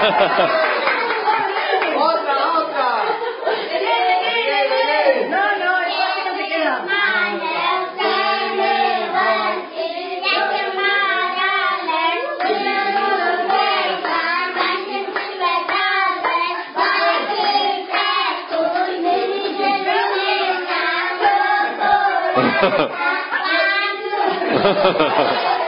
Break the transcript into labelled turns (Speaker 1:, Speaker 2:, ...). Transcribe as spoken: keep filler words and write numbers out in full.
Speaker 1: Otra, otra.
Speaker 2: No, no, el papi no se queda.
Speaker 3: Ha ha ha.